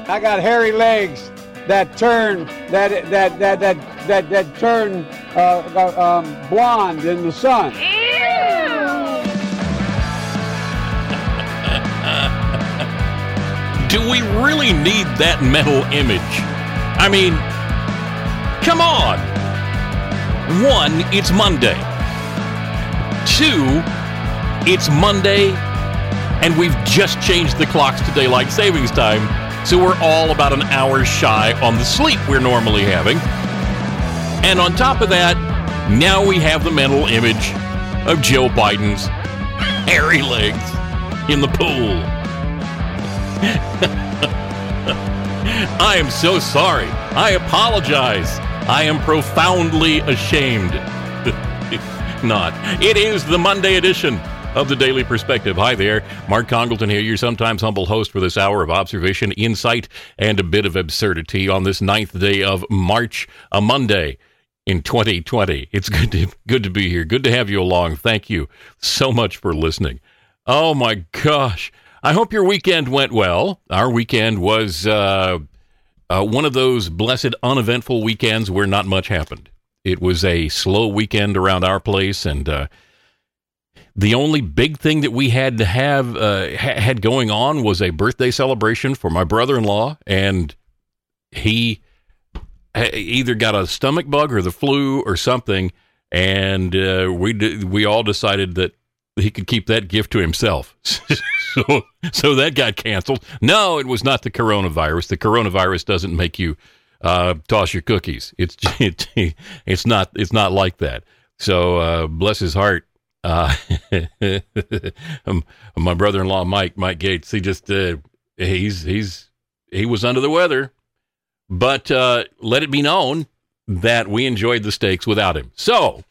I got hairy legs that turn that turn blonde in the sun. Do we really need that mental image? I mean, come on. 1, it's Monday. 2, it's Monday, and we've just changed the clocks to daylight savings time, so we're all about an hour shy on the sleep we're normally having. And on top of that, now we have the mental image of Joe Biden's hairy legs in the pool. I am so sorry. I apologize. I am profoundly ashamed. Not. It is the Monday edition of the Daily Perspective. Hi there. Mark Congleton here, your sometimes humble host for this hour of observation, insight, and a bit of absurdity on this 9th day of March, a Monday in 2020. It's good to be here. Good to have you along. Thank you so much for listening. Oh my gosh. I hope your weekend went well. Our weekend was one of those blessed uneventful weekends where not much happened. It was a slow weekend around our place, and the only big thing that we had to have had going on was a birthday celebration for my brother-in-law, and he either got a stomach bug or the flu or something, and we all decided that he could keep that gift to himself. So that got canceled. No, it was not the coronavirus. The coronavirus doesn't make you toss your cookies. It's not like that. So bless his heart. My brother-in-law Mike Gates, he just he was under the weather, but let it be known that we enjoyed the steaks without him. So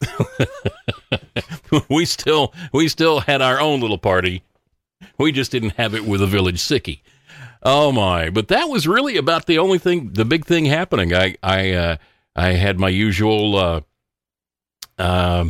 we still had our own little party. We just didn't have it with a village sickie. Oh my! But that was really about the only thing, the big thing happening. I had my usual, as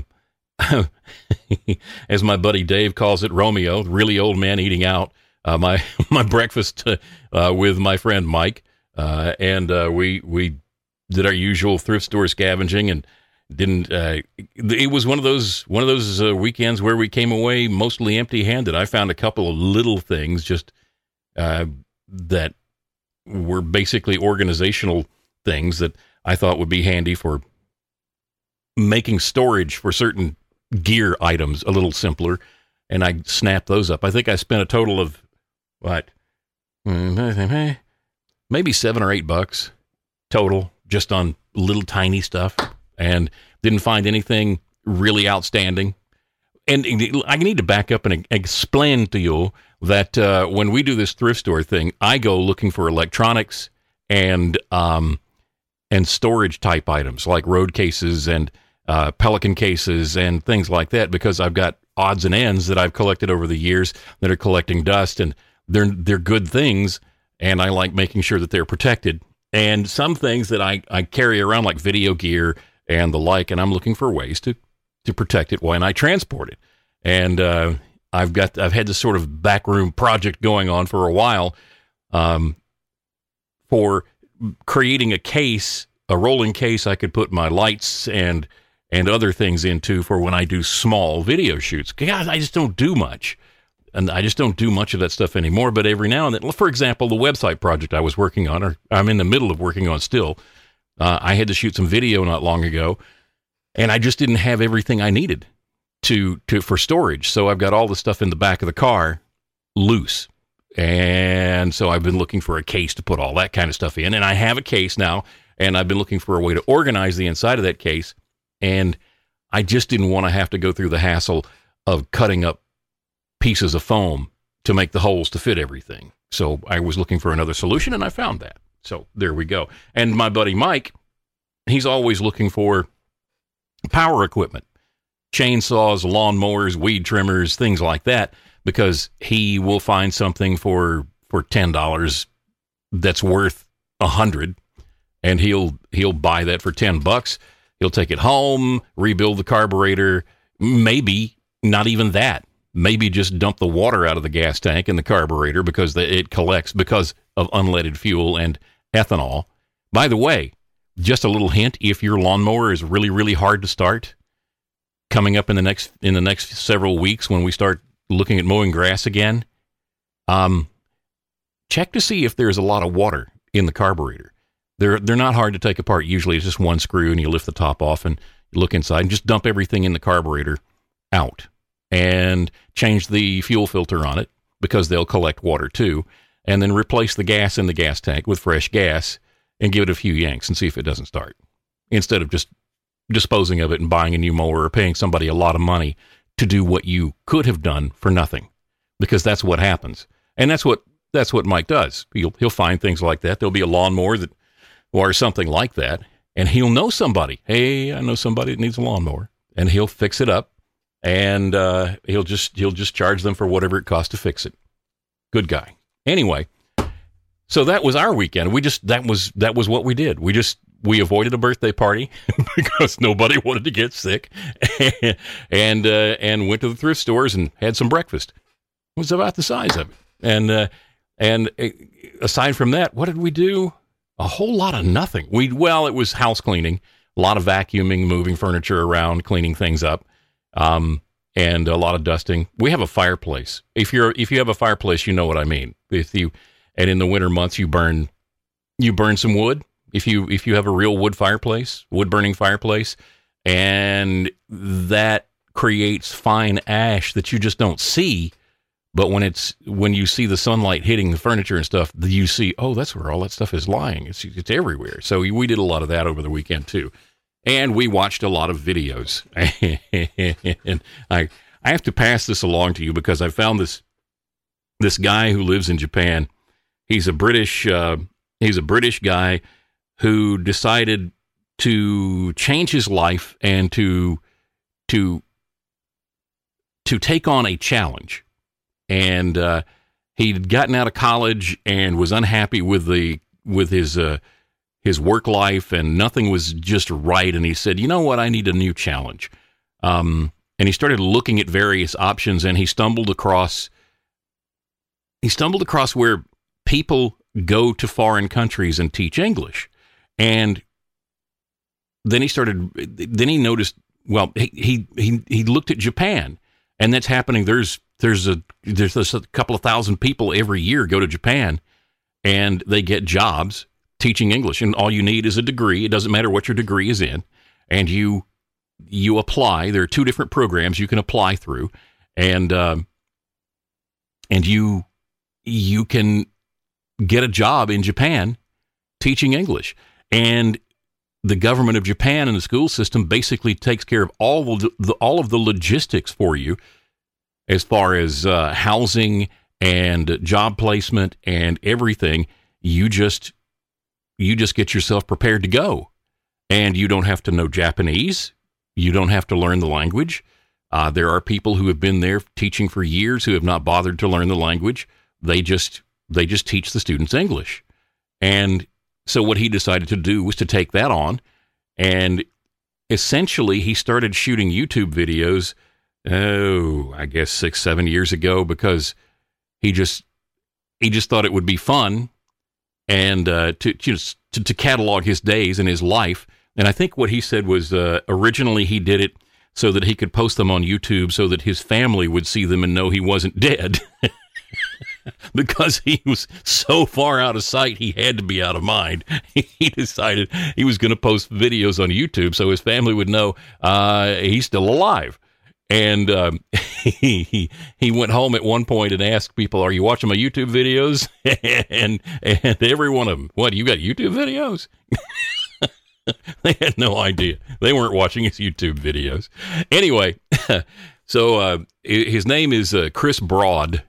my buddy Dave calls it, Romeo, really old man eating out. My breakfast with my friend Mike, and we did our usual thrift store scavenging, and didn't. It was one of those weekends where we came away mostly empty-handed. I found a couple of little things just that were basically organizational things that I thought would be handy for making storage for certain gear items a little simpler, and I snapped those up. I think I spent a total of maybe $7 or $8 total just on little tiny stuff, and didn't find anything really outstanding. And I need to back up and explain to you that when we do this thrift store thing, I go looking for electronics and storage type items like road cases and Pelican cases and things like that, because I've got odds and ends that I've collected over the years that are collecting dust, and they're good things, and I like making sure that they're protected. And some things that I carry around, like video gear and the like, and I'm looking for ways to protect it when I transport it. And I've had this sort of backroom project going on for a while for creating a case, a rolling case I could put my lights and other things into for when I do small video shoots. God, I just don't do much. And I just don't do much of that stuff anymore. But every now and then, for example, the website project I was working on, or I'm in the middle of working on still, I had to shoot some video not long ago, and I just didn't have everything I needed for storage. So I've got all the stuff in the back of the car loose. And so I've been looking for a case to put all that kind of stuff in. And I have a case now, and I've been looking for a way to organize the inside of that case. And I just didn't want to have to go through the hassle of cutting up pieces of foam to make the holes to fit everything. So I was looking for another solution, and I found that. So there we go. And my buddy Mike, he's always looking for power equipment, chainsaws, lawnmowers, weed trimmers, things like that, because he will find something for $10 that's worth $100, and he'll buy that for $10. He'll take it home, rebuild the carburetor, maybe not even that. Maybe just dump the water out of the gas tank in the carburetor because it collects, because of unleaded fuel and ethanol. By the way, just a little hint, if your lawnmower is really, really hard to start, coming up in the next several weeks when we start looking at mowing grass again, check to see if there's a lot of water in the carburetor. They're not hard to take apart. Usually it's just one screw and you lift the top off and you look inside and just dump everything in the carburetor out and change the fuel filter on it because they'll collect water too, and then replace the gas in the gas tank with fresh gas and give it a few yanks and see if it doesn't start, instead of just disposing of it and buying a new mower or paying somebody a lot of money to do what you could have done for nothing, because that's what happens. And that's what Mike does. He'll find things like that. There'll be a lawnmower or something like that, and he'll know somebody. Hey, I know somebody that needs a lawnmower, and he'll fix it up, and he'll just charge them for whatever it costs to fix it. Good guy. Anyway, so that was our weekend. That was what we did. We avoided a birthday party because nobody wanted to get sick, and went to the thrift stores and had some breakfast. It was about the size of it. And aside from that, what did we do? A whole lot of nothing. It was house cleaning, a lot of vacuuming, moving furniture around, cleaning things up, and a lot of dusting. We have a fireplace. If you have a fireplace, you know what I mean. And in the winter months, you burn some wood. If you have a real wood burning fireplace, and that creates fine ash that you just don't see. But when you see the sunlight hitting the furniture and stuff, you see, oh, that's where all that stuff is lying. It's everywhere. So we did a lot of that over the weekend too, and we watched a lot of videos. And I have to pass this along to you because I found this guy who lives in Japan. He's a British guy who decided to change his life and to take on a challenge. And he'd gotten out of college and was unhappy with his work life, and nothing was just right. And he said, "You know what? I need a new challenge." And he started looking at various options, and he stumbled across where people go to foreign countries and teach English. And then he noticed, he looked at Japan, and that's happening. There's a couple of thousand people every year go to Japan, and they get jobs teaching English. And all you need is a degree. It doesn't matter what your degree is in. And you apply. There are two different programs you can apply through. And you can get a job in Japan teaching English. And the government of Japan and the school system basically takes care of all of the logistics for you, as far as housing and job placement and everything. You just get yourself prepared to go, and you don't have to know Japanese. You don't have to learn the language. There are people who have been there teaching for years who have not bothered to learn the language. They just teach the students English. And so what he decided to do was to take that on, and essentially he started shooting YouTube videos, I guess 6-7 years ago, because he just thought it would be fun and to catalog his days and his life. And I think what he said was originally he did it so that he could post them on YouTube so that his family would see them and know he wasn't dead. Because he was so far out of sight, he had to be out of mind. He decided he was going to post videos on YouTube so his family would know he's still alive. And he went home at one point and asked people, "Are you watching my YouTube videos?" and every one of them, "What, you got YouTube videos?" They had no idea. They weren't watching his YouTube videos. Anyway, so his name is Chris Broad,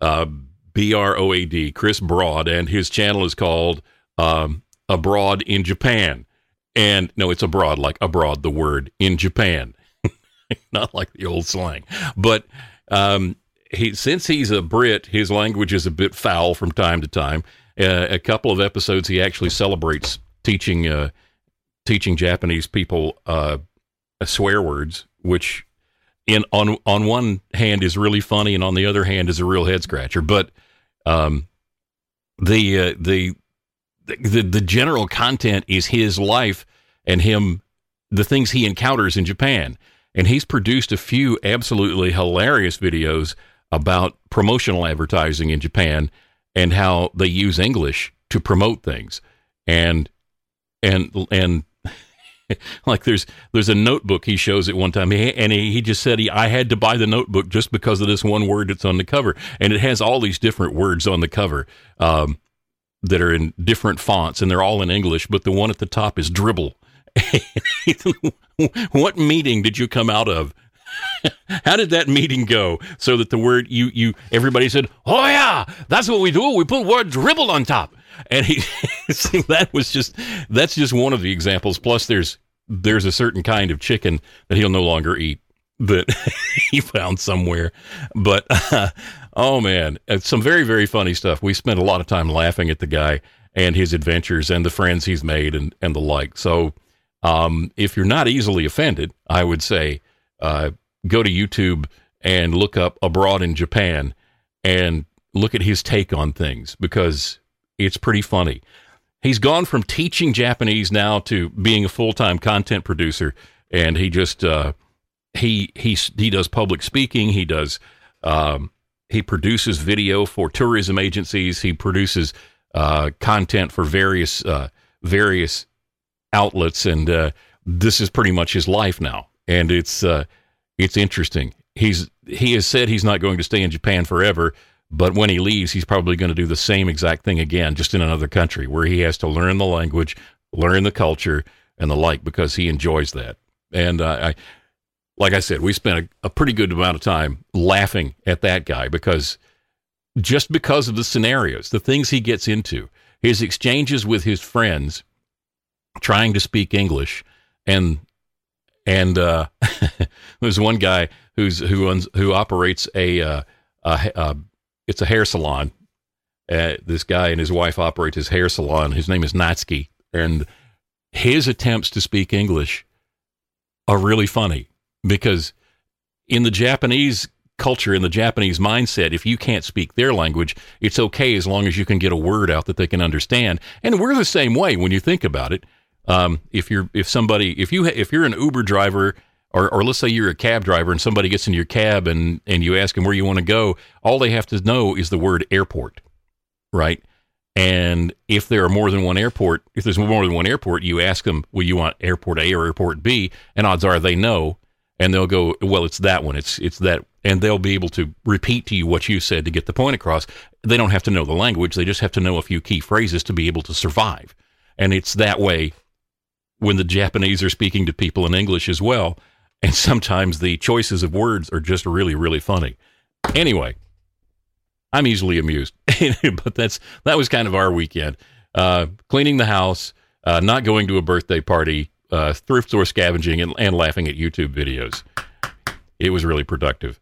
Broad, Chris Broad, and his channel is called Abroad in Japan. And no, it's abroad, like abroad, the word, in Japan. Not like the old slang. But since he's a Brit, his language is a bit foul from time to time. A couple of episodes, he actually celebrates teaching Japanese people swear words, which on one hand is really funny, and on the other hand is a real head scratcher. But the general content is his life and the things he encounters in Japan. And he's produced a few absolutely hilarious videos about promotional advertising in Japan and how they use English to promote things. And like there's a notebook he shows at one time, and he just said I had to buy the notebook just because of this one word that's on the cover, and it has all these different words on the cover that are in different fonts, and they're all in English, but the one at the top is dribble. What meeting did you come out of? How did that meeting go? So that the word everybody said, "Oh yeah, that's what we do. We put word dribble on top." And that's just one of the examples. Plus, there's a certain kind of chicken that he'll no longer eat that he found somewhere. But oh man, it's some very, very funny stuff. We spent a lot of time laughing at the guy and his adventures and the friends he's made and the like. So if you're not easily offended, I would say go to YouTube and look up Abroad in Japan and look at his take on things, because it's pretty funny. He's gone from teaching Japanese now to being a full-time content producer, and he just he does public speaking. He does he produces video for tourism agencies. He produces content for various outlets, and this is pretty much his life now. And it's interesting. He has said he's not going to stay in Japan forever, but when he leaves, he's probably going to do the same exact thing again, just in another country, where he has to learn the language, learn the culture, and the like, because he enjoys that. And like I said, we spent a pretty good amount of time laughing at that guy, because of the scenarios, the things he gets into, his exchanges with his friends, trying to speak English, and there's one guy who operates it's a hair salon. This guy and his wife operate his hair salon. His name is Natsuki, and his attempts to speak English are really funny, because in the Japanese culture, in the Japanese mindset, if you can't speak their language, it's okay as long as you can get a word out that they can understand. And we're the same way when you think about it. If you're an Uber driver, or let's say you're a cab driver and somebody gets in your cab and you ask them where you want to go, all they have to know is the word airport, right? And if there's more than one airport, you ask them, well, you want airport A or airport B? And odds are they know, and they'll go, well, it's that one. It's that. And they'll be able to repeat to you what you said to get the point across. They don't have to know the language. They just have to know a few key phrases to be able to survive. And it's that way when the Japanese are speaking to people in English as well. And sometimes the choices of words are just really, really funny. Anyway, I'm easily amused. But that was kind of our weekend. Cleaning the house, not going to a birthday party, thrift store scavenging, and laughing at YouTube videos. It was really productive.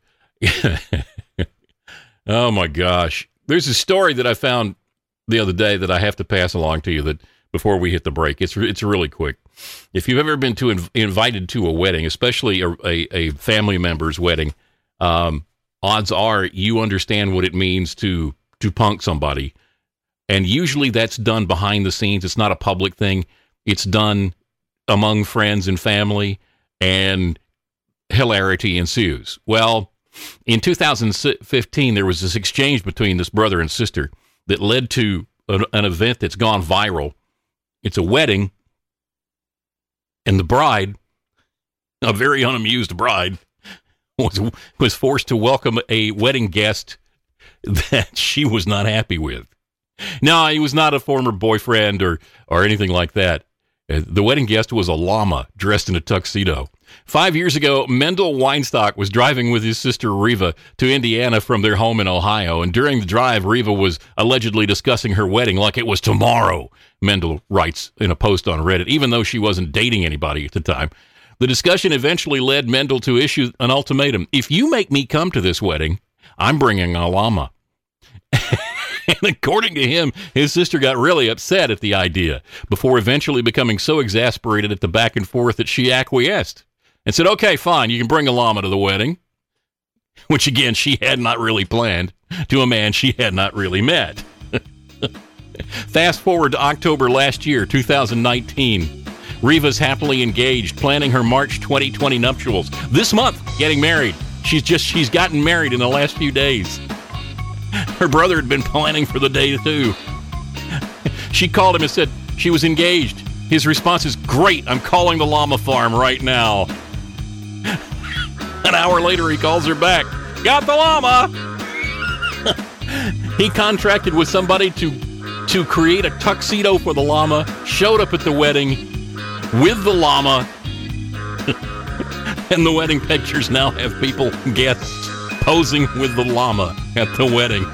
Oh my gosh. There's a story that I found the other day that I have to pass along to you that before we hit the break. It's really quick. If you've ever been invited to a wedding, especially a family member's wedding, odds are you understand what it means to punk somebody. And usually that's done behind the scenes. It's not a public thing. It's done among friends and family, and hilarity ensues. Well, in 2015, there was this exchange between this brother and sister that led to an event that's gone viral. It's a wedding, and the bride, a very unamused bride, was forced to welcome a wedding guest that she was not happy with. No, he was not a former boyfriend or anything like that. The wedding guest was a llama dressed in a tuxedo. 5 years ago, Mendel Weinstock was driving with his sister Reva to Indiana from their home in Ohio, and during the drive, Reva was allegedly discussing her wedding like it was tomorrow, Mendel writes in a post on Reddit, even though she wasn't dating anybody at the time. The discussion eventually led Mendel to issue an ultimatum. If you make me come to this wedding, I'm bringing a llama. And according to him, his sister got really upset at the idea before eventually becoming so exasperated at the back and forth that she acquiesced and said, okay, fine, you can bring a llama to the wedding, which again, she had not really planned, to a man she had not really met. Fast forward to October last year, 2019. Reva's happily engaged, planning her March 2020 nuptials. This month, getting married. She's gotten married in the last few days. Her brother had been planning for the day, too. She called him and said she was engaged. His response is, "Great, I'm calling the llama farm right now." An hour later, he calls her back. "Got the llama." He contracted with somebody to create a tuxedo for the llama, showed up at the wedding with the llama, and the wedding pictures now have people, guests, posing with the llama at the wedding.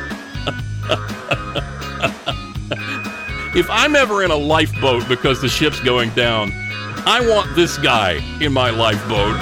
If I'm ever in a lifeboat because the ship's going down, I want this guy in my lifeboat.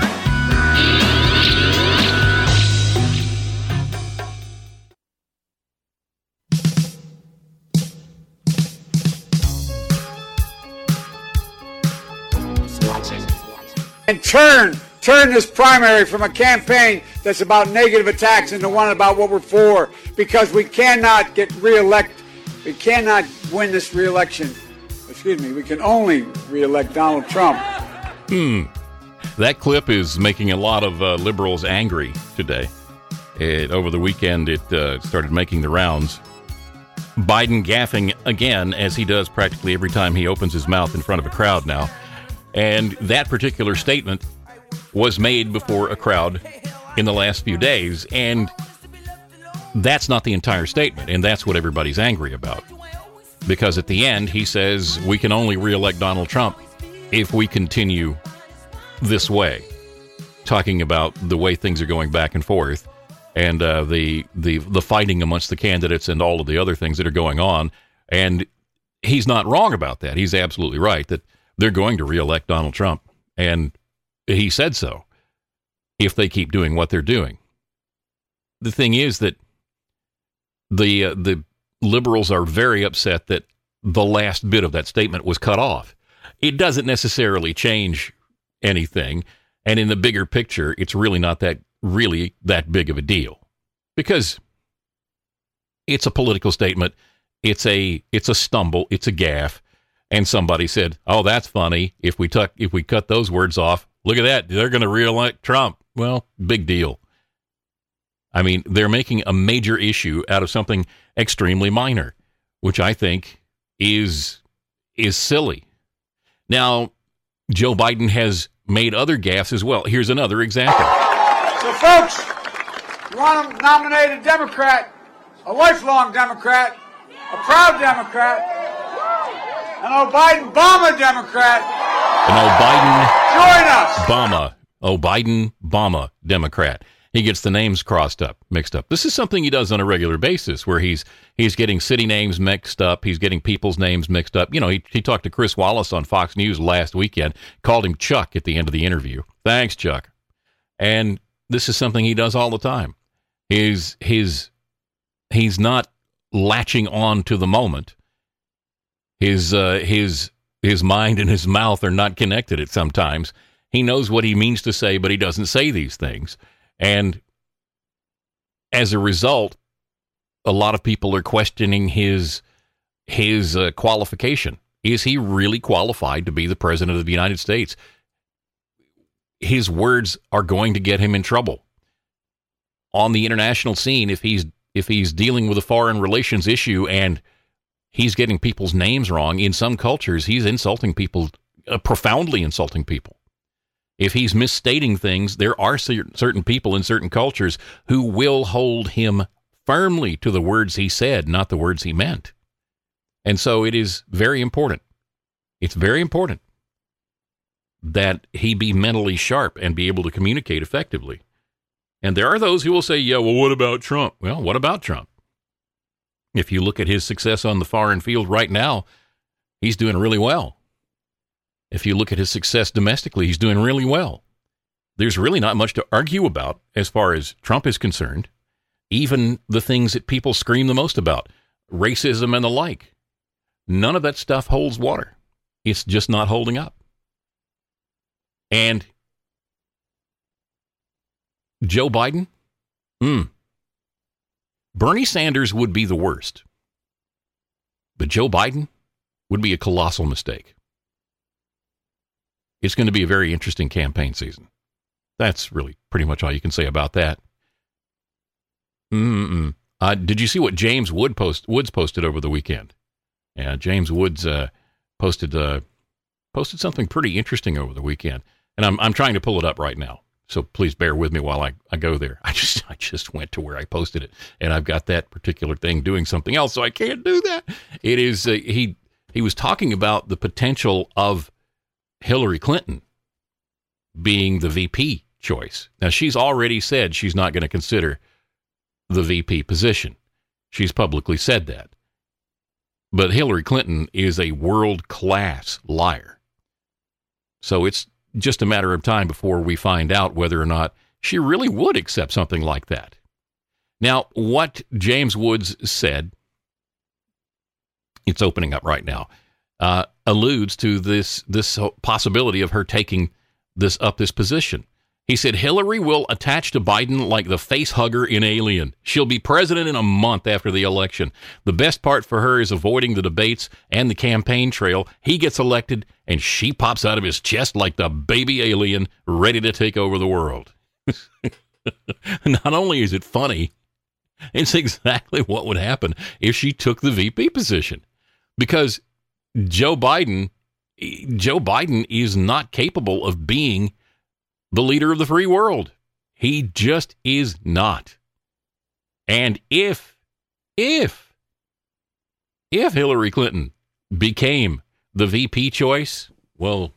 And turn this primary from a campaign that's about negative attacks into one about what we're for, because we cannot get reelected. We cannot win this reelection. We can only reelect Donald Trump. That clip is making a lot of liberals angry today. Over the weekend, it started making the rounds. Biden gaffing again, as he does practically every time he opens his mouth in front of a crowd now. And that particular statement was made before a crowd in the last few days. And that's not the entire statement. And that's what everybody's angry about. Because at the end, he says we can only reelect Donald Trump if we continue this way. Talking about the way things are going back and forth and the fighting amongst the candidates and all of the other things that are going on. And he's not wrong about that. He's absolutely right that they're going to reelect Donald Trump. And he said so if they keep doing what they're doing. The thing is that the liberals are very upset that the last bit of that statement was cut off. It doesn't necessarily change anything. And in the bigger picture, it's really not that big of a deal, because it's a political statement. It's a stumble. It's a gaffe. And somebody said, "Oh, that's funny. If we cut those words off, look at that. They're going to reelect Trump." Well, big deal. I mean, they're making a major issue out of something extremely minor, which I think is silly. Now, Joe Biden has made other gaffes as well. Here's another example. So, folks, you want to nominate a Democrat, a lifelong Democrat, a proud Democrat, an O'Biden-Bama Democrat. Join us. O'Biden-Bama Democrat. He gets the names mixed up. This is something he does on a regular basis, where he's getting city names mixed up. He's getting people's names mixed up. You know, he talked to Chris Wallace on Fox News last weekend, called him Chuck at the end of the interview. Thanks, Chuck. And this is something he does all the time. He's not latching on to the moment. His mind and his mouth are not connected at sometimes. He knows what he means to say, but he doesn't say these things. And as a result, a lot of people are questioning his qualification. Is he really qualified to be the president of the United States? His words are going to get him in trouble on the international scene if he's dealing with a foreign relations issue and he's getting people's names wrong. In some cultures, he's insulting people, profoundly insulting people. If he's misstating things, there are certain people in certain cultures who will hold him firmly to the words he said, not the words he meant. And so it is very important. It's very important that he be mentally sharp and be able to communicate effectively. And there are those who will say, yeah, well, what about Trump? Well, what about Trump? If you look at his success on the foreign field right now, he's doing really well. If you look at his success domestically, he's doing really well. There's really not much to argue about as far as Trump is concerned. Even the things that people scream the most about, racism and the like, none of that stuff holds water. It's just not holding up. And Joe Biden, Bernie Sanders would be the worst. But Joe Biden would be a colossal mistake. It's going to be a very interesting campaign season. That's really pretty much all you can say about that. Did you see what James Woods posted over the weekend? Yeah, James Woods posted something pretty interesting over the weekend, and I'm trying to pull it up right now. So please bear with me while I go there. I just went to where I posted it, and I've got that particular thing doing something else, so I can't do that. It is he was talking about the potential of Hillary Clinton being the VP choice. Now, she's already said she's not going to consider the VP position. She's publicly said that. But Hillary Clinton is a world-class liar. So it's just a matter of time before we find out whether or not she really would accept something like that. Now, what James Woods said, it's opening up right now, alludes to this possibility of her taking this position. He said, Hillary will attach to Biden like the face hugger in Alien. She'll be president in a month after the election. The best part for her is avoiding the debates and the campaign trail. He gets elected, and she pops out of his chest like the baby alien ready to take over the world. Not only is it funny, it's exactly what would happen if she took the VP position. Because Joe Biden is not capable of being the leader of the free world. He just is not. And if Hillary Clinton became the VP choice, well,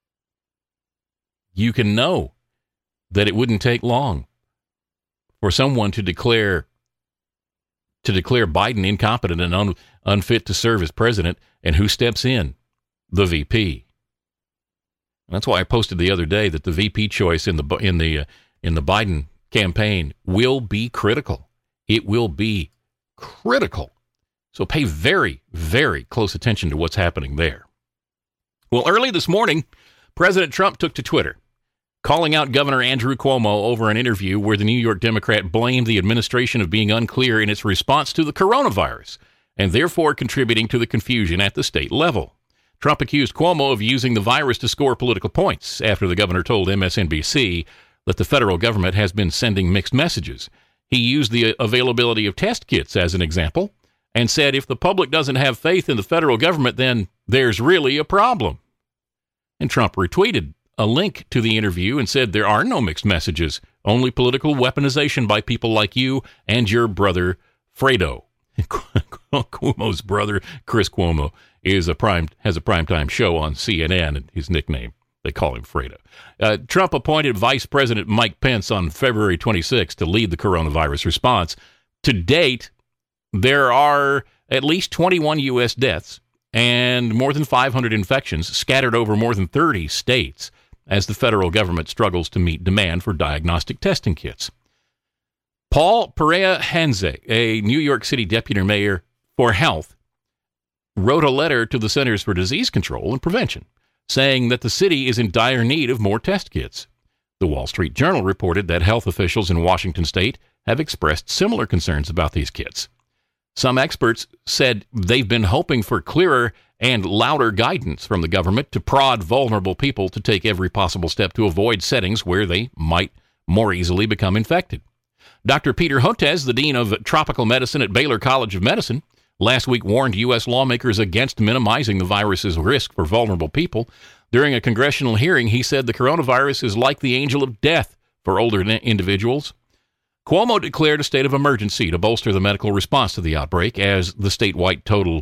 you can know that it wouldn't take long for someone to declare Biden incompetent and unfit to serve as president, and who steps in? The VP. That's why I posted the other day that the VP choice in the Biden campaign will be critical. It will be critical. So pay very, very close attention to what's happening there. Well, early this morning, President Trump took to Twitter, calling out Governor Andrew Cuomo over an interview where the New York Democrat blamed the administration of being unclear in its response to the coronavirus and therefore contributing to the confusion at the state level. Trump accused Cuomo of using the virus to score political points after the governor told MSNBC that the federal government has been sending mixed messages. He used the availability of test kits as an example and said if the public doesn't have faith in the federal government, then there's really a problem. And Trump retweeted a link to the interview and said there are no mixed messages, only political weaponization by people like you and your brother, Fredo. Cuomo's brother, Chris Cuomo, has a primetime show on CNN, and his nickname, they call him Fredo. Trump appointed Vice President Mike Pence on February 26 to lead the coronavirus response. To date, there are at least 21 U.S. deaths and more than 500 infections scattered over more than 30 states as the federal government struggles to meet demand for diagnostic testing kits. Paul Perea-Henze, a New York City deputy mayor for health, wrote a letter to the Centers for Disease Control and Prevention, saying that the city is in dire need of more test kits. The Wall Street Journal reported that health officials in Washington state have expressed similar concerns about these kits. Some experts said they've been hoping for clearer and louder guidance from the government to prod vulnerable people to take every possible step to avoid settings where they might more easily become infected. Dr. Peter Hotez, the dean of tropical medicine at Baylor College of Medicine, last week warned U.S. lawmakers against minimizing the virus's risk for vulnerable people. During a congressional hearing, he said the coronavirus is like the angel of death for older individuals. Cuomo declared a state of emergency to bolster the medical response to the outbreak as the statewide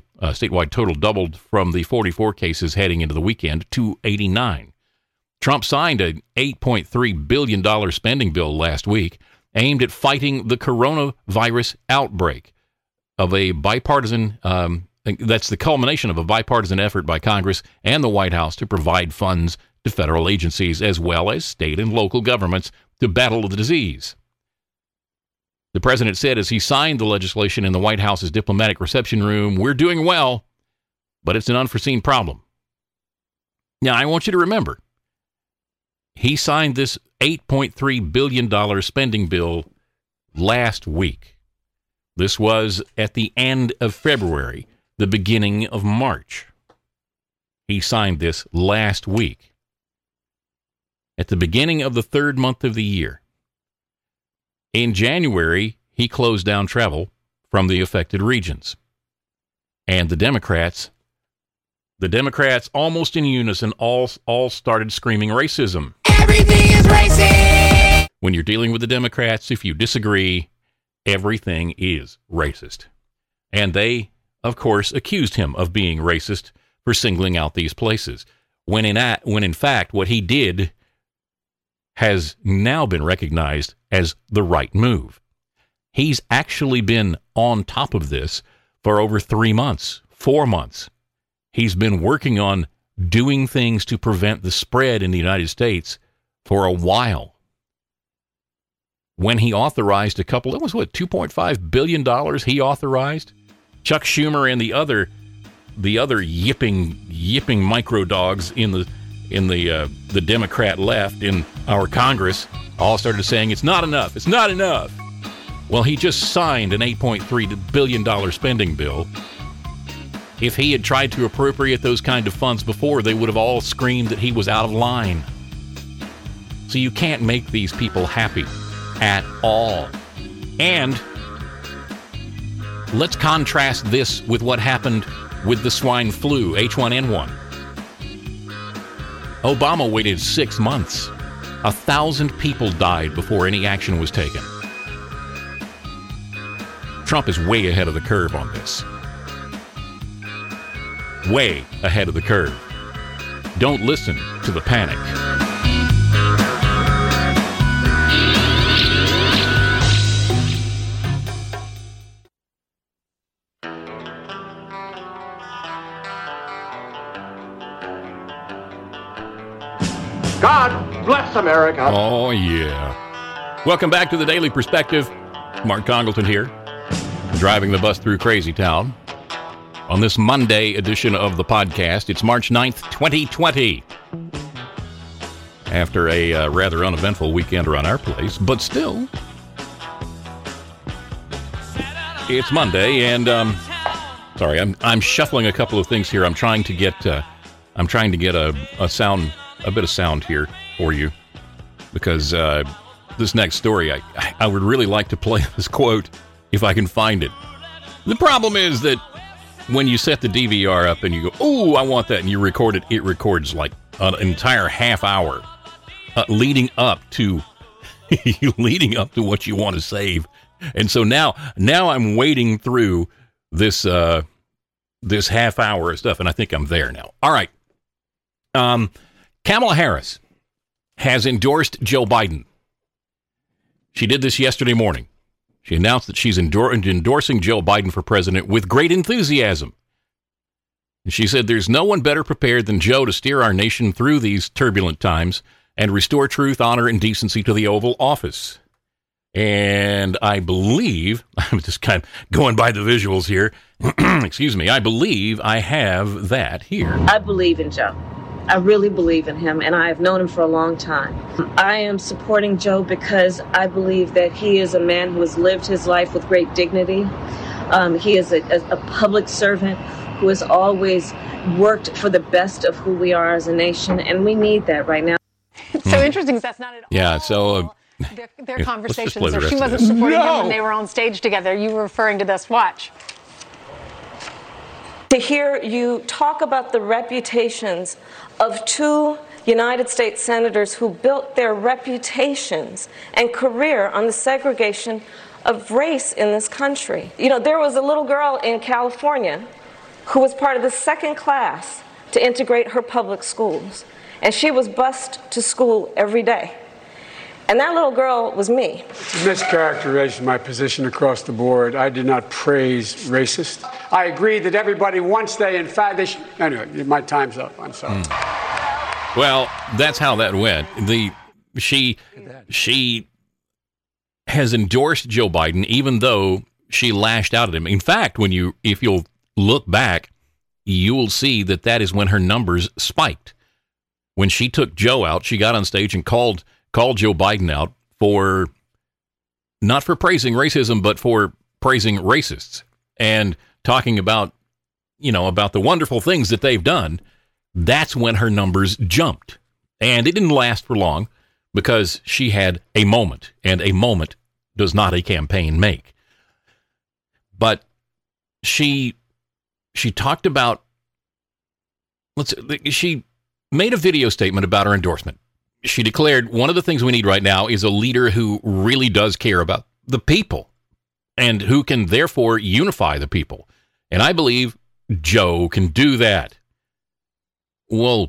total doubled from the 44 cases heading into the weekend to 89. Trump signed an $8.3 billion spending bill last week aimed at fighting the coronavirus outbreak of a bipartisan, that's the culmination of a bipartisan effort by Congress and the White House to provide funds to federal agencies as well as state and local governments to battle the disease. The president said as he signed the legislation in the White House's diplomatic reception room, "We're doing well, but it's an unforeseen problem." Now, I want you to remember, he signed this $8.3 billion spending bill last week. This was at the end of February. the beginning of March. He signed this last week. At the beginning of the third month of the year. In January, he closed down travel from the affected regions. And the Democrats almost in unison all started screaming racism. Everything is racist! When you're dealing with the Democrats, if you disagree, everything is racist. And they, of course, accused him of being racist for singling out these places, when in fact what he did has now been recognized as the right move. He's actually been on top of this for over 3 months, 4 months. He's been working on doing things to prevent the spread in the United States for a while. When he authorized it was $2.5 billion he authorized? Chuck Schumer and the other yipping micro dogs in the Democrat left in our Congress all started saying it's not enough. Well, he just signed an $8.3 billion spending bill. If he had tried to appropriate those kind of funds before, they would have all screamed that he was out of line. So you can't make these people happy at all. And let's contrast this with what happened with the swine flu, H1N1. Obama waited 6 months. 1,000 people died before any action was taken. Trump is way ahead of the curve on this. Way ahead of the curve. Don't listen to the panic. God bless America. Oh, yeah. Welcome back to the Daily Perspective. Mark Congleton here, driving the bus through Crazy Town. On this Monday edition of the podcast, it's March 9th, 2020. After a rather uneventful weekend around our place, but still, it's Monday, and sorry, I'm shuffling a couple of things here. I'm trying to get a bit of sound here for you, because this next story, I would really like to play this quote if I can find it. The problem is that when you set the DVR up and you go, oh, I want that, and you record it, it records like an entire half hour leading up to what you want to save. And so now I'm wading through this half hour of stuff, and I think I'm there now. All right. Kamala Harris has endorsed Joe Biden. She did this yesterday morning. She announced that she's endorsing Joe Biden for president with great enthusiasm. And she said there's no one better prepared than Joe to steer our nation through these turbulent times and restore truth, honor, and decency to the Oval Office. And I believe, I'm just kind of going by the visuals here, excuse me, I believe I have that here. I believe in Joe. I really believe in him, and I've known him for a long time. I am supporting Joe because I believe that he is a man who has lived his life with great dignity. He is a public servant who has always worked for the best of who we are as a nation, and we need that right now. It's so interesting because that's not at all. Yeah, so their conversations, or she wasn't supporting him when they were on stage together. You were referring to this. Watch. To hear you talk about the reputations of two United States senators who built their reputations and career on the segregation of race in this country. You know, there was a little girl in California who was part of the second class to integrate her public schools, and she was bused to school every day. And that little girl was me. It's a mischaracterization of my position across the board. I did not praise racist. I agree that everybody, once they, in fact, they should. Anyway, my time's up. I'm sorry. Well, that's how that went. She has endorsed Joe Biden, even though she lashed out at him. In fact, if you'll look back, you will see that is when her numbers spiked. When she took Joe out, she got on stage and called Joe Biden out for, not for praising racism, but for praising racists and talking about about the wonderful things that they've done, that's when her numbers jumped. And it didn't last for long because she had a moment, and a moment does not a campaign make. But she talked about, she made a video statement about her endorsement. She declared, one of the things we need right now is a leader who really does care about the people and who can therefore unify the people. And I believe Joe can do that. Well,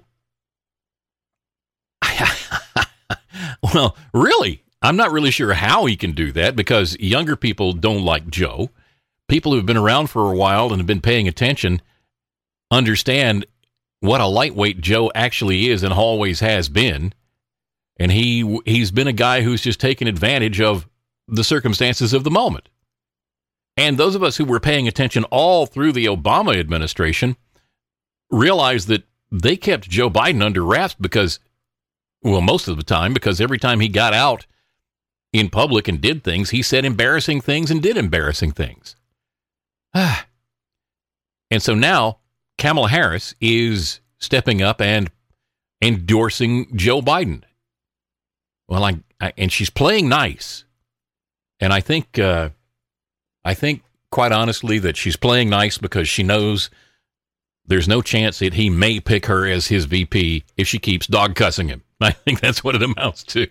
really, I'm not really sure how he can do that because younger people don't like Joe. People who've been around for a while and have been paying attention understand what a lightweight Joe actually is and always has been. And he's been a guy who's just taken advantage of the circumstances of the moment. And those of us who were paying attention all through the Obama administration realized that they kept Joe Biden under wraps because, well, most of the time, because every time he got out in public and did things, he said embarrassing things and did embarrassing things. And so now Kamala Harris is stepping up and endorsing Joe Biden. Well, and she's playing nice. And I think quite honestly that she's playing nice because she knows there's no chance that he may pick her as his VP if she keeps dog cussing him. I think that's what it amounts to.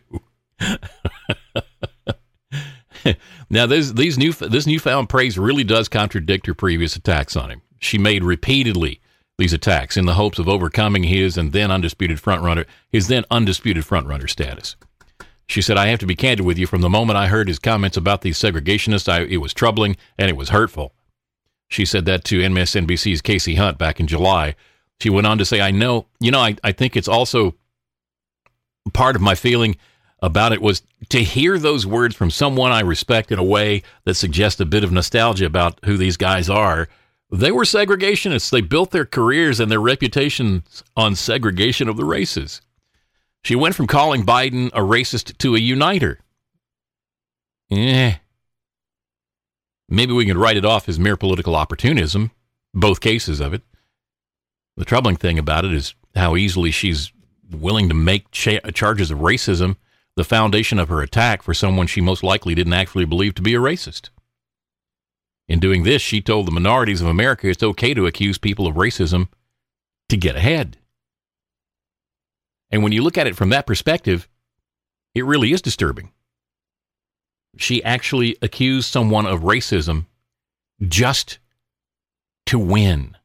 Now, this newfound praise really does contradict her previous attacks on him. She made repeatedly these attacks in the hopes of overcoming his then undisputed frontrunner status. She said, I have to be candid with you. From the moment I heard his comments about these segregationists, it was troubling and it was hurtful. She said that to MSNBC's Casey Hunt back in July. She went on to say, I think it's also part of my feeling about it was to hear those words from someone I respect in a way that suggests a bit of nostalgia about who these guys are. They were segregationists. They built their careers and their reputations on segregation of the races. She went from calling Biden a racist to a uniter. Maybe we can write it off as mere political opportunism, both cases of it. The troubling thing about it is how easily she's willing to make charges of racism the foundation of her attack for someone she most likely didn't actually believe to be a racist. In doing this, she told the minorities of America it's okay to accuse people of racism to get ahead. And when you look at it from that perspective, it really is disturbing. She actually accused someone of racism just to win,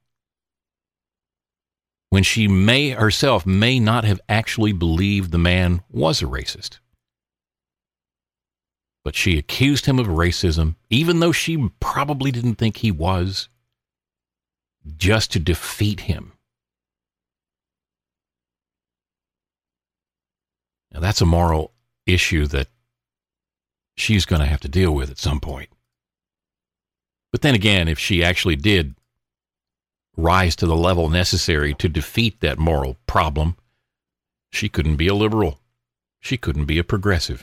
when she herself may not have actually believed the man was a racist. But she accused him of racism, even though she probably didn't think he was, just to defeat him. Now, that's a moral issue that she's going to have to deal with at some point. But then again, if she actually did rise to the level necessary to defeat that moral problem, she couldn't be a liberal. She couldn't be a progressive.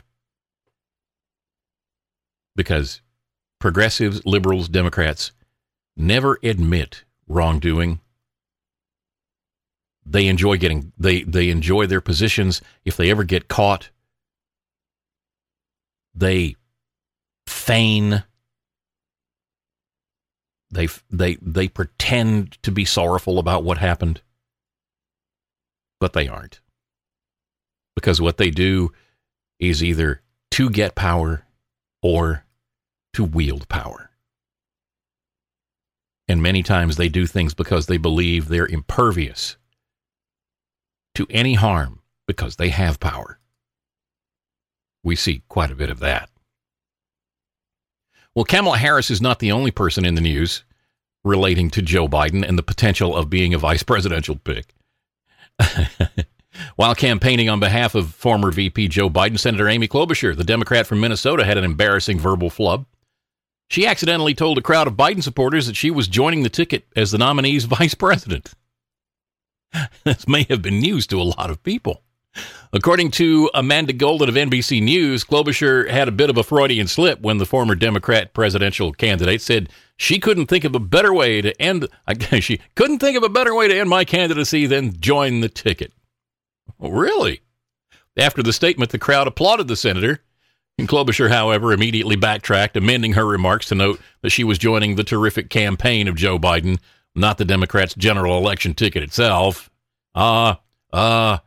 Because progressives, liberals, Democrats never admit wrongdoing. They enjoy they enjoy their positions. If they ever get caught, they feign. They pretend to be sorrowful about what happened, but they aren't. Because what they do is either to get power or to wield power. And many times they do things because they believe they're impervious to any harm because they have power. We see quite a bit of that. Well, Kamala Harris is not the only person in the news relating to Joe Biden and the potential of being a vice presidential pick. While campaigning on behalf of former VP Joe Biden, Senator Amy Klobuchar, the Democrat from Minnesota, had an embarrassing verbal flub. She accidentally told a crowd of Biden supporters that she was joining the ticket as the nominee's vice president. This may have been news to a lot of people. According to Amanda Golden of NBC News, Klobuchar had a bit of a Freudian slip when the former Democrat presidential candidate said she couldn't think of a better way to end my candidacy than join the ticket. Really? After the statement, the crowd applauded the senator. And Klobuchar, however, immediately backtracked, amending her remarks to note that she was joining the terrific campaign of Joe Biden, not the Democrats' general election ticket itself. Klobuchar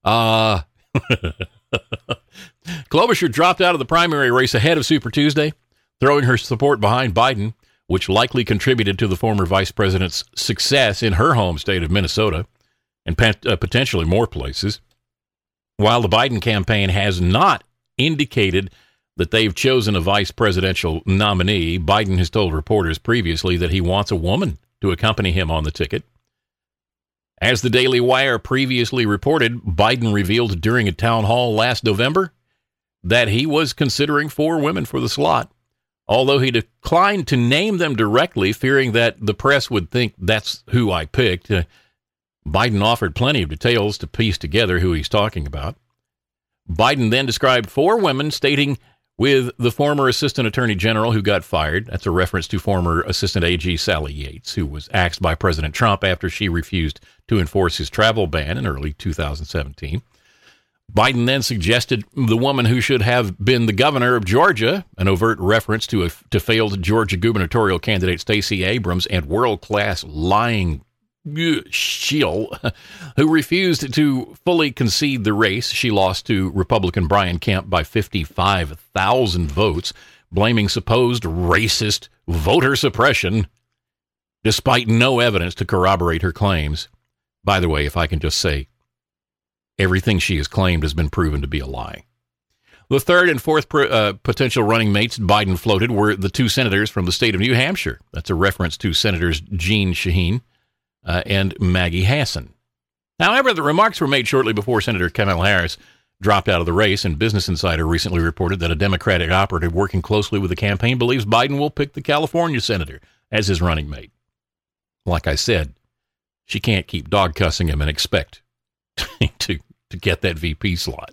dropped out of the primary race ahead of Super Tuesday, throwing her support behind Biden, which likely contributed to the former vice president's success in her home state of Minnesota and potentially more places. While the Biden campaign has not indicated that they've chosen a vice presidential nominee, Biden has told reporters previously that he wants a woman to accompany him on the ticket. As the Daily Wire previously reported, Biden revealed during a town hall last November that he was considering 4 women for the slot, although he declined to name them directly, fearing that the press would think that's who I picked. Biden offered plenty of details to piece together who he's talking about. Biden then described 4 women, stating, with the former assistant attorney general who got fired. That's a reference to former assistant AG Sally Yates, who was axed by President Trump after she refused to enforce his travel ban in early 2017. Biden then suggested the woman who should have been the governor of Georgia, an overt reference to failed Georgia gubernatorial candidate Stacey Abrams and world-class lying shill who refused to fully concede the race. She lost to Republican Brian Kemp by 55,000 votes, blaming supposed racist voter suppression, despite no evidence to corroborate her claims. By the way, if I can just say, everything she has claimed has been proven to be a lie. The third and fourth potential running mates Biden floated were the 2 senators from the state of New Hampshire. That's a reference to Senators Jeanne Shaheen and Maggie Hassan. However, the remarks were made shortly before Senator Kamala Harris dropped out of the race, and Business Insider recently reported that a Democratic operative working closely with the campaign believes Biden will pick the California senator as his running mate. Like I said, she can't keep dog cussing him and expect to get that VP slot.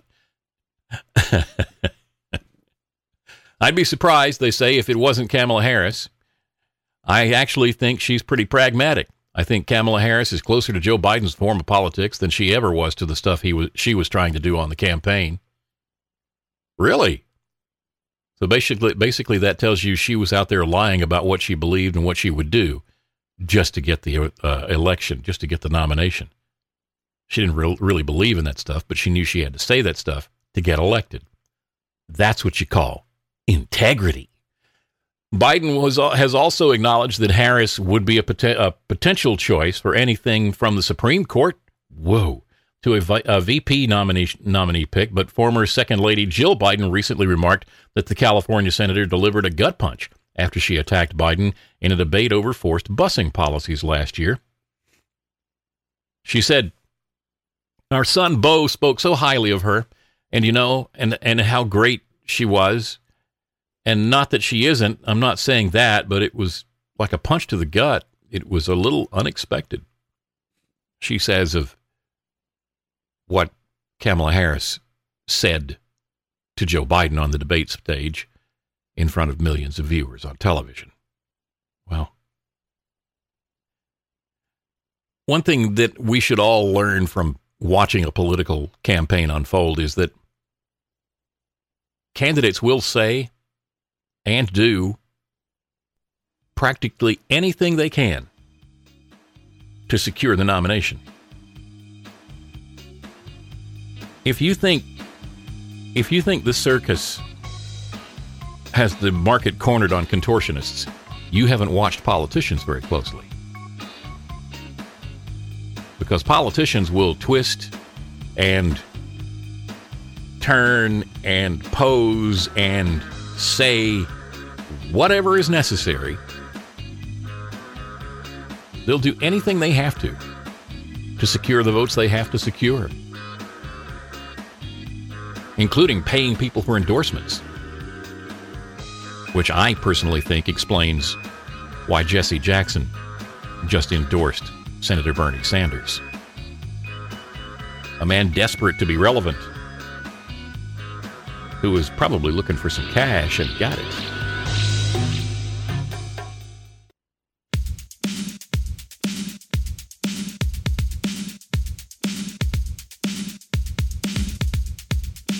I'd be surprised, they say, if it wasn't Kamala Harris. I actually think she's pretty pragmatic. I think Kamala Harris is closer to Joe Biden's form of politics than she ever was to the stuff she was trying to do on the campaign. Really? So basically that tells you she was out there lying about what she believed and what she would do just to get the election, just to get the nomination. She didn't really believe in that stuff, but she knew she had to say that stuff to get elected. That's what you call integrity. Biden has also acknowledged that Harris would be a potential choice for anything from the Supreme Court, to a VP nominee pick, but former Second Lady Jill Biden recently remarked that the California senator delivered a gut punch after she attacked Biden in a debate over forced busing policies last year. She said, "Our son Beau spoke so highly of her, and and how great she was. And not that she isn't, I'm not saying that, but it was like a punch to the gut. It was a little unexpected," she says of what Kamala Harris said to Joe Biden on the debate stage in front of millions of viewers on television. Well, one thing that we should all learn from watching a political campaign unfold is that candidates will say and do practically anything they can to secure the nomination. If you think the circus has the market cornered on contortionists, you haven't watched politicians very closely. Because politicians will twist and turn and pose and say whatever is necessary. They'll do anything they have to secure the votes they have to secure, including paying people for endorsements, which I personally think explains why Jesse Jackson just endorsed Senator Bernie Sanders, a man desperate to be relevant, who was probably looking for some cash and got it.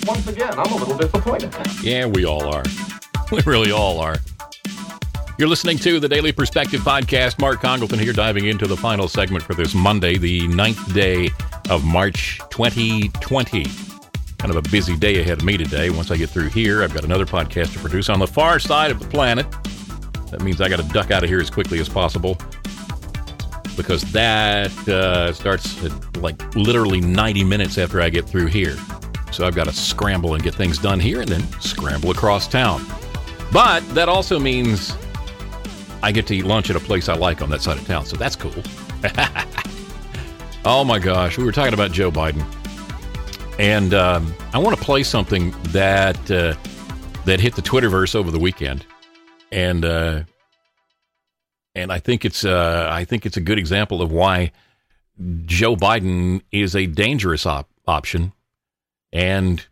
once again, I'm a little disappointed. Yeah, we all are. We really all are. You're listening to the Daily Perspective Podcast. Mark Congleton here, diving into the final segment for this Monday, the 9th day of March 2020. Kind of a busy day ahead of me today. Once I get through here, I've got another podcast to produce on the far side of the planet. That means I got to duck out of here as quickly as possible, because that starts at like literally 90 minutes after I get through here. So I've got to scramble and get things done here and then scramble across town. But that also means I get to eat lunch at a place I like on that side of town, so that's cool. Oh my gosh, we were talking about Joe Biden. And I want to play something that hit the Twitterverse over the weekend. And I think it's a good example of why Joe Biden is a dangerous option, and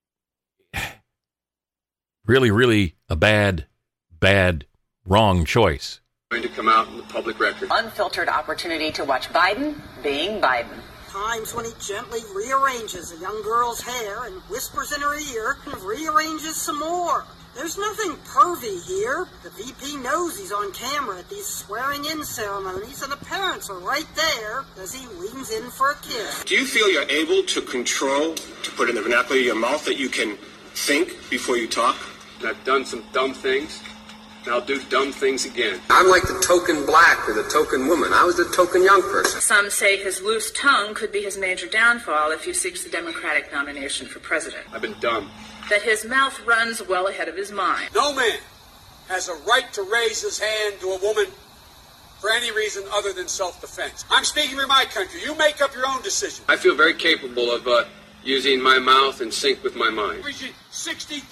really, really a bad, wrong choice. Going to come out in the public record. Unfiltered opportunity to watch Biden being Biden. Times when he gently rearranges a young girl's hair and whispers in her ear and rearranges some more. There's nothing pervy here. The VP knows he's on camera at these swearing-in ceremonies, and the parents are right there as he leans in for a kiss. Do you feel you're able to control, to put in the vernacular of your mouth, that you can think before you talk? I've done some dumb things, and I'll do dumb things again. I'm like the token black or the token woman. I was the token young person. Some say his loose tongue could be his major downfall if he seeks the Democratic nomination for president. I've been dumb. That his mouth runs well ahead of his mind. No man has a right to raise his hand to a woman for any reason other than self-defense. I'm speaking for my country. You make up your own decision. I feel very capable of using my mouth in sync with my mind. $60,000,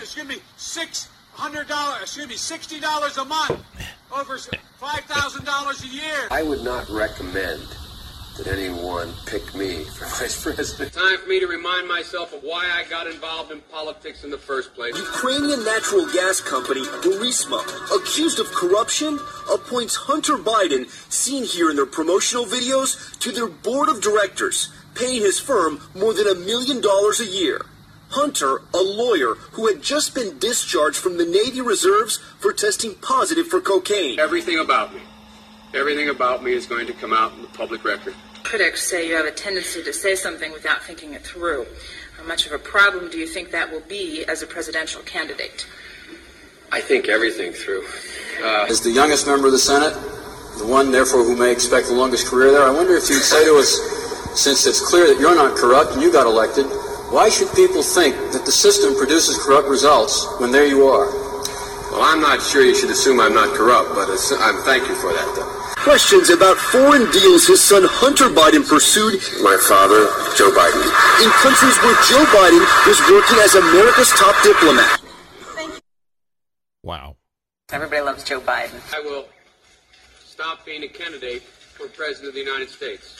$60 a month, over $5,000 a year. I would not recommend that anyone pick me for vice president. Time for me to remind myself of why I got involved in politics in the first place. Ukrainian natural gas company Burisma, accused of corruption, appoints Hunter Biden, seen here in their promotional videos, to their board of directors, paying his firm more than $1 million a year. Hunter, a lawyer who had just been discharged from the Navy Reserves for testing positive for cocaine. Everything about me is going to come out in the public record. Critics say you have a tendency to say something without thinking it through. How much of a problem do you think that will be as a presidential candidate? I think everything through. As the youngest member of the Senate, the one, therefore, who may expect the longest career there, I wonder if you'd say to us, since it's clear that you're not corrupt and you got elected, why should people think that the system produces corrupt results when there you are? Well, I'm not sure you should assume I'm not corrupt, but thank you for that, though. Questions about foreign deals his son Hunter Biden pursued. My father, Joe Biden. In countries where Joe Biden was working as America's top diplomat. Wow. Everybody loves Joe Biden. I will stop being a candidate for president of the United States.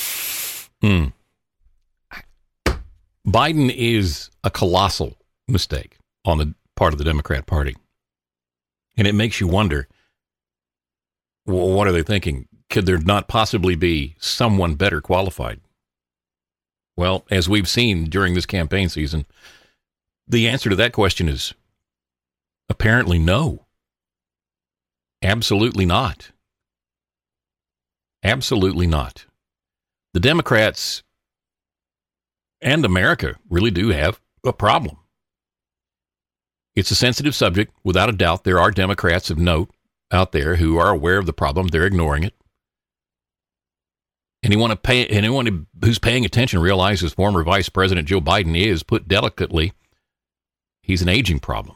Biden is a colossal mistake on the part of the Democrat Party. And it makes you wonder, well, what are they thinking? Could there not possibly be someone better qualified? Well, as we've seen during this campaign season, the answer to that question is apparently no. Absolutely not. Absolutely not. The Democrats and America really do have a problem. It's a sensitive subject. Without a doubt, there are Democrats of note out there who are aware of the problem. They're ignoring it. Anyone who's paying attention realizes former Vice President Joe Biden is, put delicately, he's an aging problem.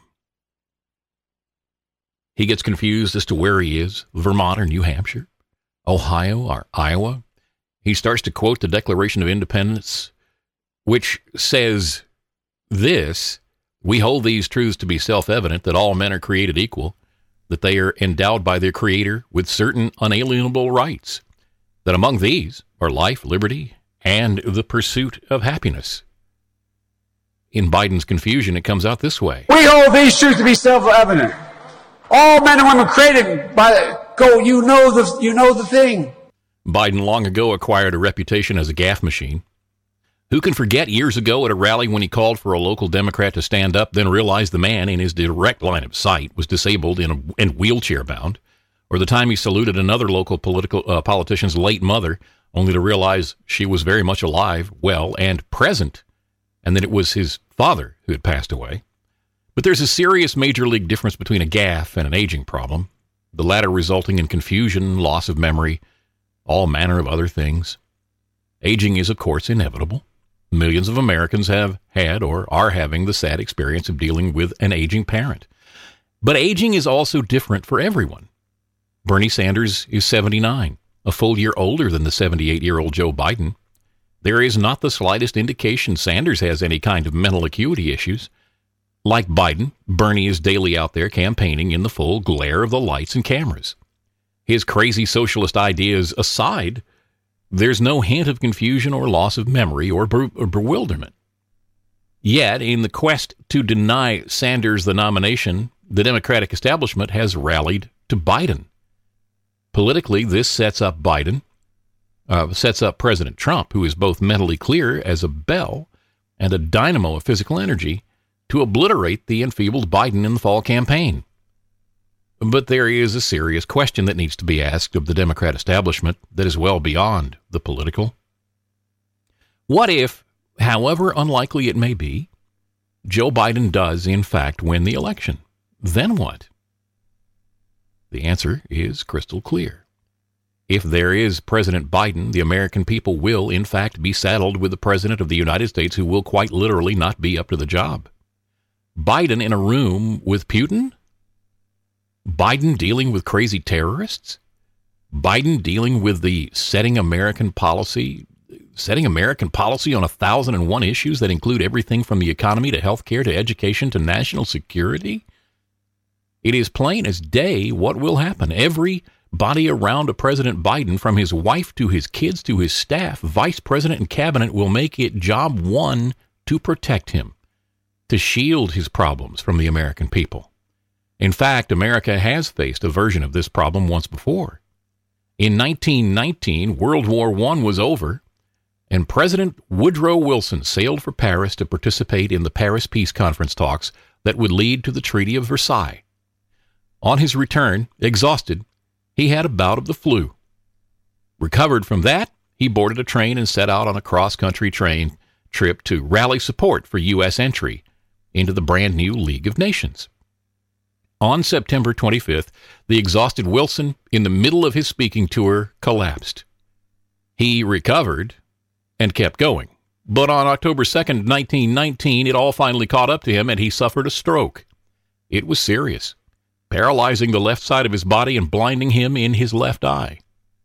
He gets confused as to where he is, Vermont or New Hampshire, Ohio or Iowa. He starts to quote the Declaration of Independence, which says this: we hold these truths to be self-evident, that all men are created equal, that they are endowed by their Creator with certain unalienable rights, that among these are life, liberty, and the pursuit of happiness. In Biden's confusion, it comes out this way. We hold these truths to be self-evident. All men and women created by you know the thing. Biden long ago acquired a reputation as a gaffe machine. Who can forget years ago at a rally when he called for a local Democrat to stand up, then realized the man in his direct line of sight was disabled and wheelchair-bound? Or the time he saluted another local politician's late mother, only to realize she was very much alive, well, and present, and that it was his father who had passed away? But there's a serious major league difference between a gaffe and an aging problem, the latter resulting in confusion, loss of memory, all manner of other things. Aging is, of course, inevitable. Millions of Americans have had or are having the sad experience of dealing with an aging parent. But aging is also different for everyone. Bernie Sanders is 79, a full year older than the 78-year-old Joe Biden. There is not the slightest indication Sanders has any kind of mental acuity issues. Like Biden, Bernie is daily out there campaigning in the full glare of the lights and cameras. His crazy socialist ideas aside, there's no hint of confusion or loss of memory or bewilderment. Yet, in the quest to deny Sanders the nomination, the Democratic establishment has rallied to Biden. Politically, this sets up President Trump, who is both mentally clear as a bell and a dynamo of physical energy, to obliterate the enfeebled Biden in the fall campaign. But there is a serious question that needs to be asked of the Democrat establishment that is well beyond the political. What if, however unlikely it may be, Joe Biden does in fact win the election? Then what? The answer is crystal clear. If there is President Biden, the American people will in fact be saddled with the President of the United States who will quite literally not be up to the job. Biden in a room with Putin? Biden dealing with crazy terrorists? Biden dealing with the setting American policy on 1,001 issues that include everything from the economy to healthcare to education to national security? It is plain as day what will happen. Everybody around a President Biden, from his wife to his kids to his staff, vice president and cabinet, will make it job one to protect him, to shield his problems from the American people. In fact, America has faced a version of this problem once before. In 1919, World War I was over, and President Woodrow Wilson sailed for Paris to participate in the Paris Peace Conference talks that would lead to the Treaty of Versailles. On his return, exhausted, he had a bout of the flu. Recovered from that, he boarded a train and set out on a cross-country train trip to rally support for U.S. entry into the brand new League of Nations. On September 25th, the exhausted Wilson, in the middle of his speaking tour, collapsed. He recovered and kept going. But on October 2nd, 1919, it all finally caught up to him and he suffered a stroke. It was serious, paralyzing the left side of his body and blinding him in his left eye.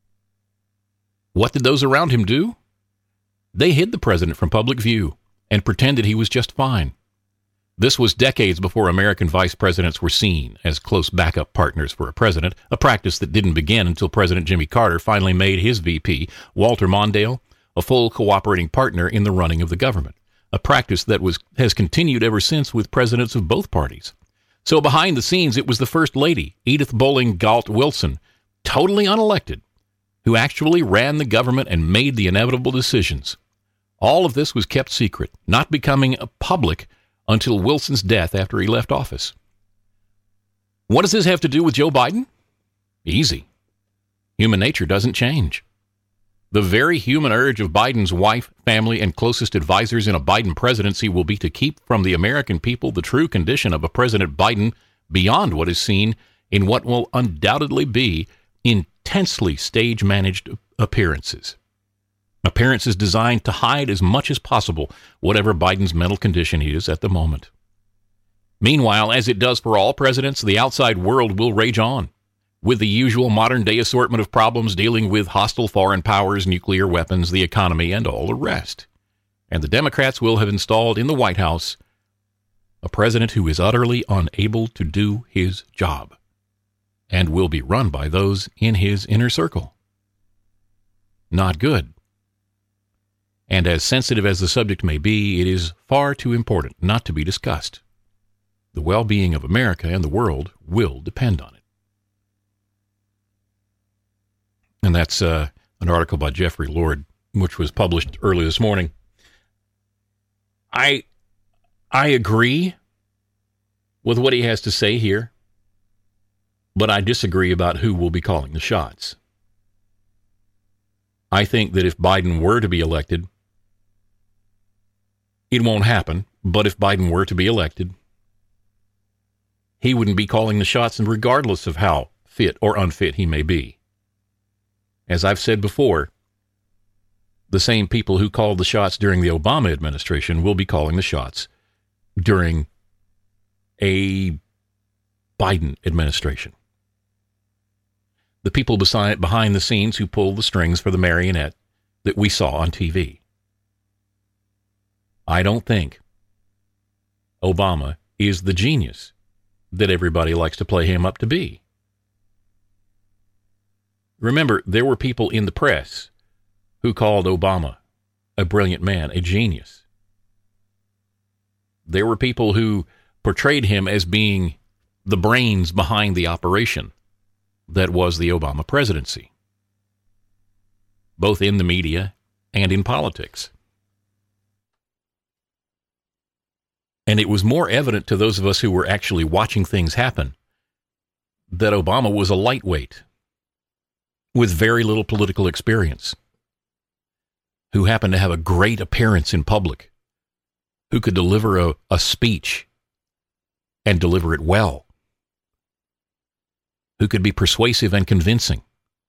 What did those around him do? They hid the president from public view and pretended he was just fine. This was decades before American vice presidents were seen as close backup partners for a president, a practice that didn't begin until President Jimmy Carter finally made his VP, Walter Mondale, a full cooperating partner in the running of the government, a practice that has continued ever since with presidents of both parties. So behind the scenes, it was the First Lady, Edith Bowling Galt Wilson, totally unelected, who actually ran the government and made the inevitable decisions. All of this was kept secret, not becoming public until Wilson's death after he left office. What does this have to do with Joe Biden? Easy. Human nature doesn't change. The very human urge of Biden's wife, family, and closest advisors in a Biden presidency will be to keep from the American people the true condition of a President Biden beyond what is seen in what will undoubtedly be intensely stage-managed appearances. Appearances designed to hide as much as possible whatever Biden's mental condition is at the moment. Meanwhile, as it does for all presidents, the outside world will rage on, with the usual modern-day assortment of problems dealing with hostile foreign powers, nuclear weapons, the economy, and all the rest. And the Democrats will have installed in the White House a president who is utterly unable to do his job, and will be run by those in his inner circle. Not good. And as sensitive as the subject may be, it is far too important not to be discussed. The well-being of America and the world will depend on it. And that's an article by Jeffrey Lord, which was published early this morning. I agree with what he has to say here, but I disagree about who will be calling the shots. I think that if Biden were to be elected, it won't happen, but if Biden were to be elected, he wouldn't be calling the shots, and regardless of how fit or unfit he may be. As I've said before, the same people who called the shots during the Obama administration will be calling the shots during a Biden administration. The people behind the scenes who pulled the strings for the marionette that we saw on TV. I don't think Obama is the genius that everybody likes to play him up to be. Remember, there were people in the press who called Obama a brilliant man, a genius. There were people who portrayed him as being the brains behind the operation that was the Obama presidency, both in the media and in politics. And it was more evident to those of us who were actually watching things happen that Obama was a lightweight with very little political experience, who happened to have a great appearance in public, who could deliver a speech and deliver it well, who could be persuasive and convincing,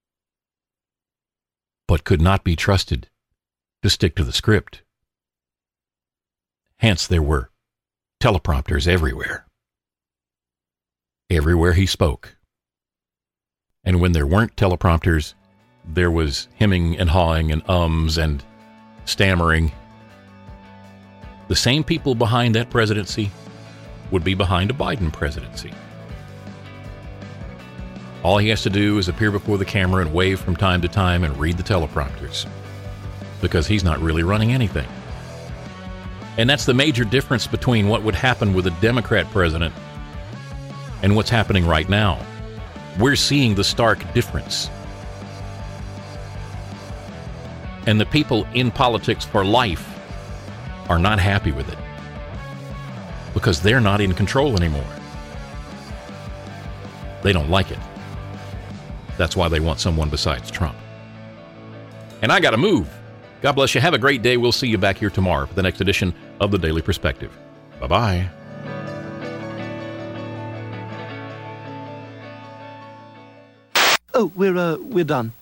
but could not be trusted to stick to the script. Hence, there were teleprompters everywhere. Everywhere he spoke. And when there weren't teleprompters, there was hemming and hawing and ums and stammering. The same people behind that presidency would be behind a Biden presidency. All he has to do is appear before the camera and wave from time to time and read the teleprompters, because he's not really running anything. And that's the major difference between what would happen with a Democrat president and what's happening right now. We're seeing the stark difference. And the people in politics for life are not happy with it, because they're not in control anymore. They don't like it. That's why they want someone besides Trump. And I got to move. God bless you. Have a great day. We'll see you back here tomorrow for the next edition of The Daily Perspective. Bye-bye. Oh, we're done.